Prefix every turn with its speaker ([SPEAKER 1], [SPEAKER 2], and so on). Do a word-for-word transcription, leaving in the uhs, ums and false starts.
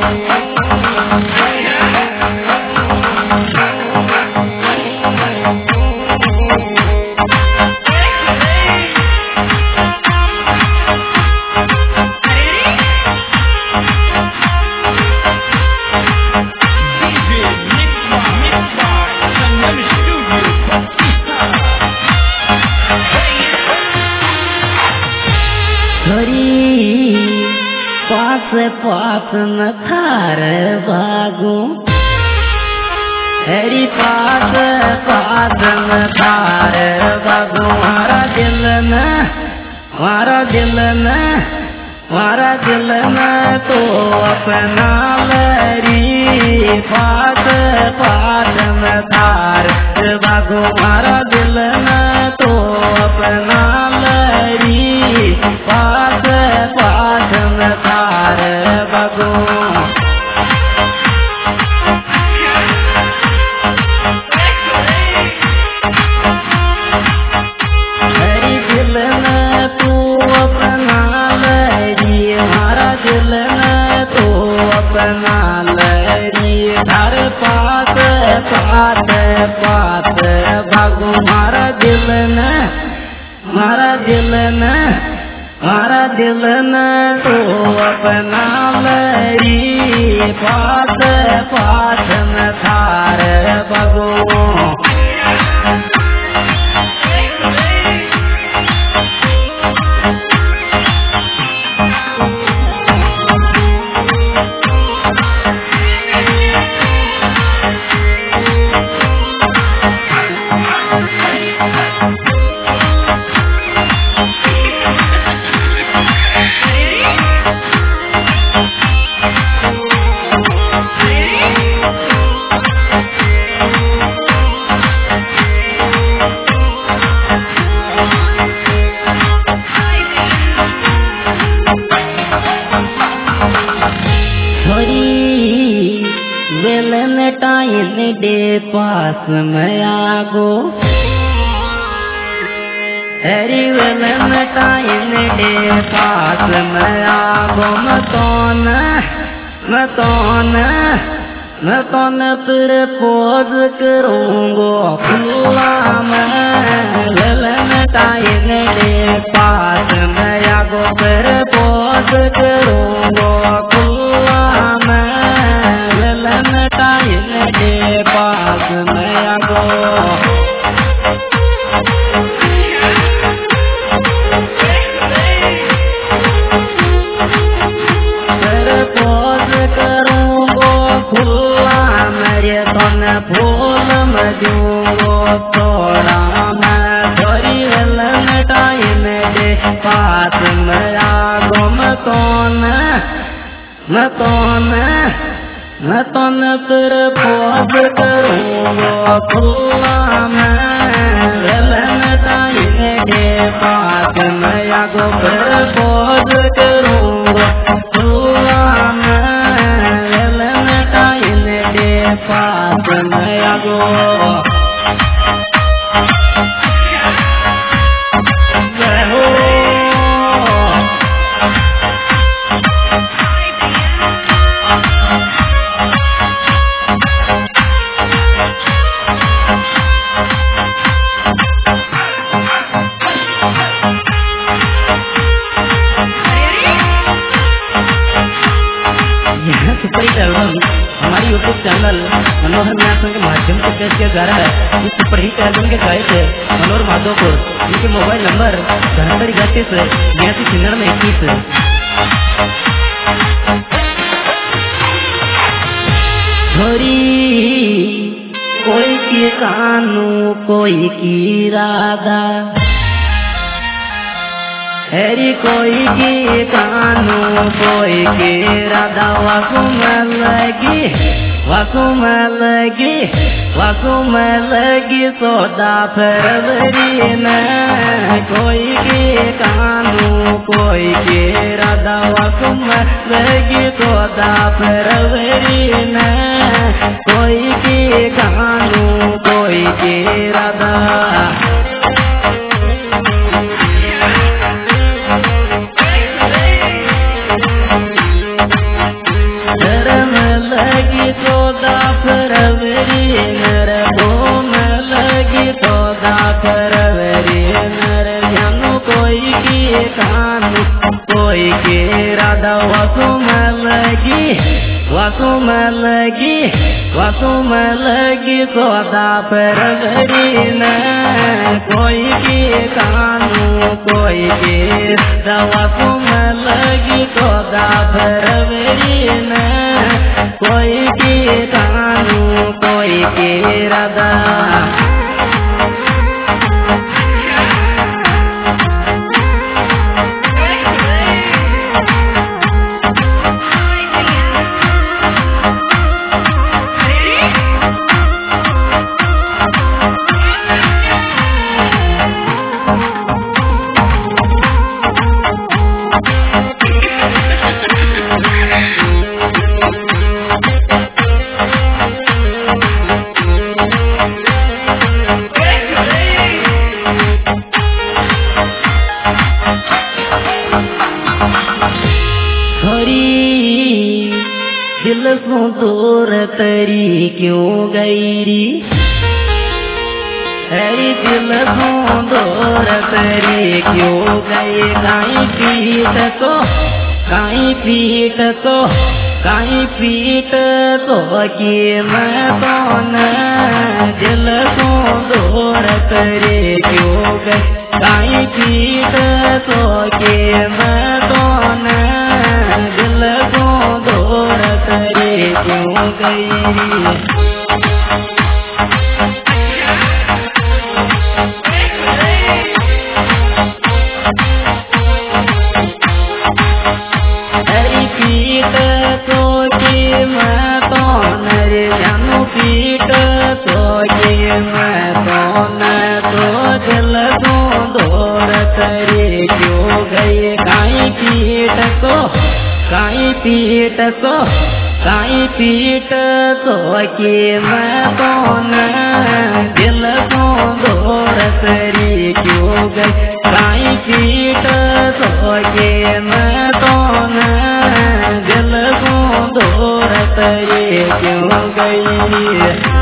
[SPEAKER 1] पास पास न थार बागो हरी पास पास न थार बागो मारा दिल न मारा दिल न मारा दिल न तो अपना लरी पास पास न थार बागो मारा दिल न तो अपना लरी पास पास न थार बागो हरी दिल न तू अपना लरी मारा दिल न तू अपना लरी थार पास पास पास बागो मारा दिल न मारा दिल न मारा दिल न तो अपना लरी पास पास न थार बागो टाइन दे पास में आगो हरी वेलन टाइन दे पास में आगो मतोन मतोन मतोन फिर पोज करूंगो खुला में वेलन टाइन दे पास में आगो फिर पोज करूंगो खुला में वेलन टाइन दे पास में आगो फिर पोज करूंगो खुला मेरे तन फूल मजूंगो थोड़ा मैं थोड़ी वेलन टाइन दे पास में आगो मतोन मतोन मतोन फिर पोज करूंगो खुला मैं वेलन टाइन दे पास में आगो फिर पोज करूंगो खुला मैं वेलन टाइन दे पास में आगो हमारी यूट्यूब चैनल मनोहर न्यासन के माध्यम से पेश किया जा रहा है। इस सुपरहिट एल्बम के गायक है मनोहर माधोपुर। इनके मोबाइल नंबर बहत्तर इकतीस बयासी छिन्यानवे इक्कीस। कोई की कानू कोई की राधा हरी कोई की कानू कोई की राधा वाकु में लगी वाकु में लगी वाकु में लगी सोदा फरवरी में कोई की कानू कोई की राधा वाकु में लगी सोदा फरवरी में कोई की कानू कोई की राधा में लगी वासु में लगी वासु में लगी सौदा पर गरी न कोई के कानू कोई के वासु में लगी सौदा पर गरी न कोई के कानू कोई के राधा दिल को दूर तरी क्यों गईरी हरी दिल को दूर तरी क्यों गई काई पीट तो काई पीट तो काई पीट तो कि मैं तो न दिल को दूर तरी क्यों गई काई पीट तो कि मैं तो न दिल को दूर तरी क्यों गई काई पीट को काई पीट तो कि मैं तो न दिल को दूर तरी क्यों गई काई पीट तो कि मैं तो न दिल को दूर तरी क्यों गई।